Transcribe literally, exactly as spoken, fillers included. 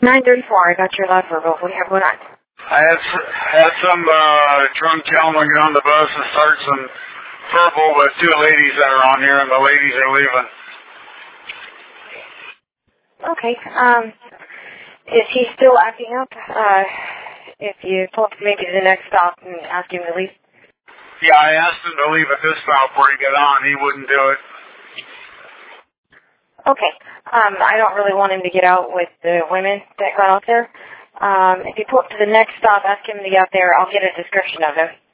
nine thirty-four, I got your loud verbal. What do you have going on? I had, had some uh, drunk gentleman get on the bus and start some verbal with two ladies that are on here, and the ladies are leaving. Okay. Um, is he still acting up? Uh, if you pull up maybe to the next stop and ask him to leave? Yeah, I asked him to leave at this stop where he got on. He wouldn't do it. Okay. Um, I don't really want him to get out with the women that got out there. Um, if you pull up to the next stop, ask him to get out there. I'll get a description of him.